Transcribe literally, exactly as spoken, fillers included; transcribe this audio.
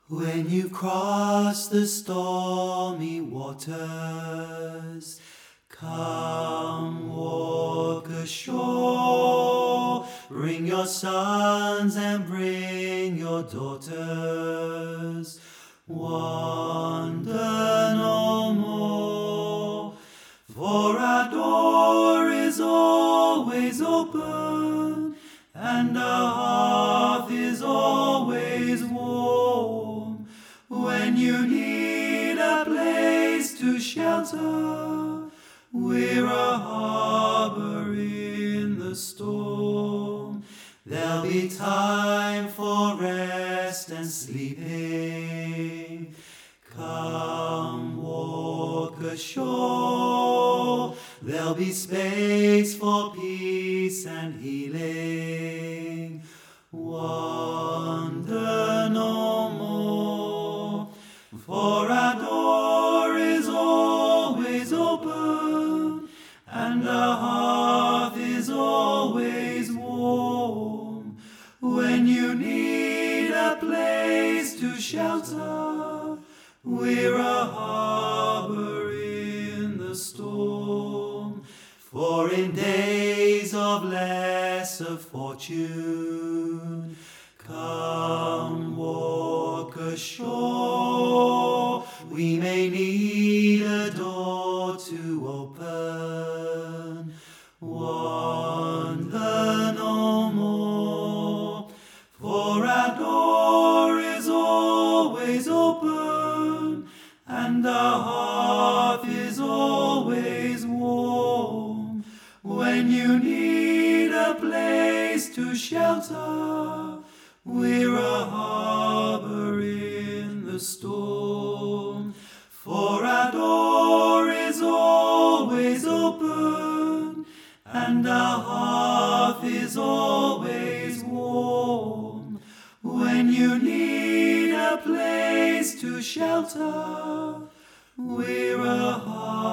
When you cross the stormy waters, come walk ashore. Bring your sons and bring your daughters. Wander no more, for our door is always open, and our hearth is always warm. When you need a place to shelter, we're a harbor in the storm. There'll be time for rest and sleeping. Come walk ashore. There'll be space for peace and healing. Wander no more, for our door is always open, and our hearth is always warm. When you need a place to shelter, we're a harbor in the storm. For in days of lesser fortune, come walk ashore. We may need a door to open. Wander no more, for our door is always open, and our hearth is always warm. When you need a place to shelter, we're a harbor in the storm. For our door is always open, and our hearth is always warm. When you need a place to shelter, we're a harbor